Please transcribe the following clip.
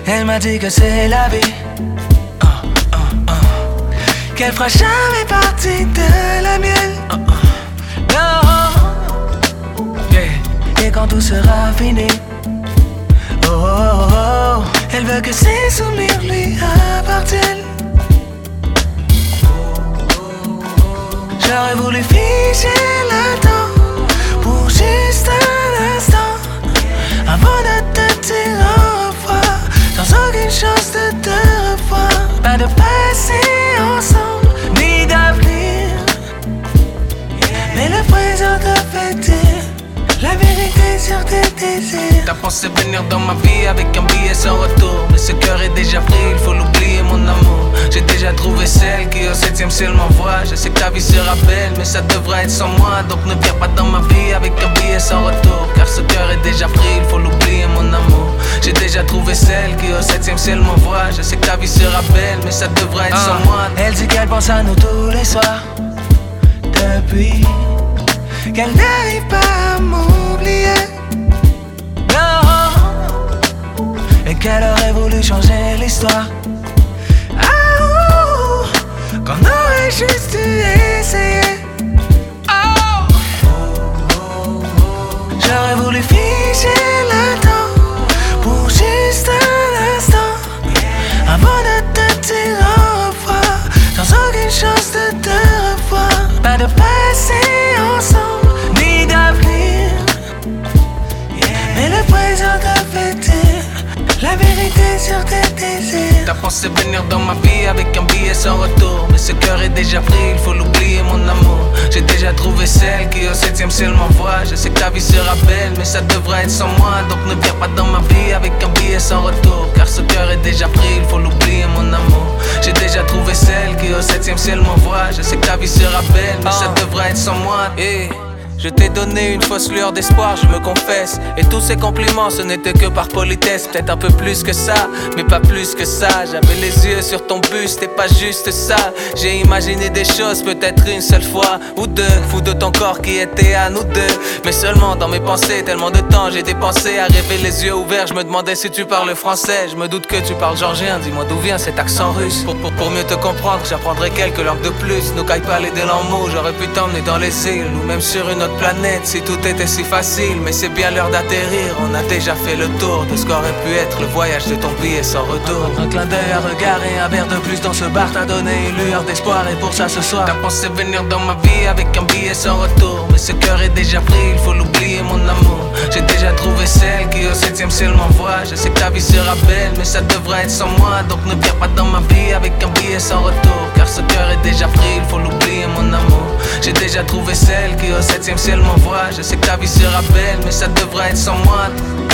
Elle m'a dit que c'est la vie, qu'elle fera jamais partie de la mienne. Non, yeah. Et quand tout sera fini, oh, oh, oh, oh, elle veut que ses souvenirs lui appartiennent. J'aurais voulu figer le temps pour juste un instant, avant de te dire au revoir, sans aucune chance de te revoir. Pas de passé ensemble, ni d'avenir, mais le présent te fait dire la vérité sur tes désirs. T'as pensé venir dans ma vie avec un billet sans retour, mais ce cœur est déjà pris, il faut l'oublier mon amour. J'ai déjà trouvé celle qui au 7ème ciel m'envoie. Je sais que ta vie sera belle, mais ça devra être sans moi. Donc ne viens pas dans ma vie avec un billet sans retour, car ce cœur est déjà pris, il faut l'oublier mon amour. J'ai déjà trouvé celle qui au 7ème ciel m'envoie. Je sais que ta vie sera belle, mais ça devra être sans moi. Elle dit qu'elle pense à nous tous les soirs, depuis qu'elle n'arrive pas à m'oublier. Non, et qu'elle aurait voulu changer l'histoire. Qu'on aurait juste dû essayer. J'aurais voulu figer le temps pour juste un instant, avant de te dire au revoir, sans aucune chance de te revoir. Pas de passé ensemble, ni d'avenir, mais le présent te fait dire la vérité sur tes désirs. T'as pensé venir dans ma vie avec un billet sans retour, mais ce cœur est déjà pris, il faut l'oublier mon amour. J'ai déjà trouvé celle qui au 7ème ciel m'envoie. Je sais que ta vie sera belle, mais ça devra être sans moi. Donc ne viens pas dans ma vie avec un billet sans retour, car ce cœur est déjà pris, il faut l'oublier mon amour. J'ai déjà trouvé celle qui au 7ème ciel m'envoie. Je sais que ta vie sera belle, mais ça devra être sans moi. Je t'ai donné une fausse lueur d'espoir, je me confesse. Et tous ces compliments, ce n'était que par politesse. Peut-être un peu plus que ça, mais pas plus que ça. J'avais les yeux sur ton buste et pas juste ça. J'ai imaginé des choses, peut-être une seule fois ou deux. Fou de ton corps qui était à nous deux, mais seulement dans mes pensées. Tellement de temps j'ai dépensé à rêver les yeux ouverts. Je me demandais si tu parles français. Je me doute que tu parles georgien, dis-moi d'où vient cet accent russe. Pour mieux te comprendre, j'apprendrai quelques langues de plus. Nous caille pas les mots, j'aurais pu t'emmener dans les îles ou même sur une autre planète si tout était si facile. Mais c'est bien l'heure d'atterrir, on a déjà fait le tour de ce qu'aurait pu être le voyage de ton billet sans retour. Un clin d'œil, un regard et un verre de plus dans ce bar t'a donné une lueur d'espoir, et pour ça ce soir t'as pensé venir dans ma vie avec un billet sans retour, mais ce cœur est déjà pris, il faut l'oublier mon amour. J'ai déjà trouvé celle qui au 7ème ciel m'envoie. Je sais que ta vie sera belle, mais ça devra être sans moi. Donc ne viens pas dans ma vie avec un billet sans retour, car ce cœur est déjà pris, il faut l'oublier mon amour. J'ai déjà trouvé celle qui au 7ème ciel m'envoie. Je sais que ta vie sera belle, mais ça devra être sans moi.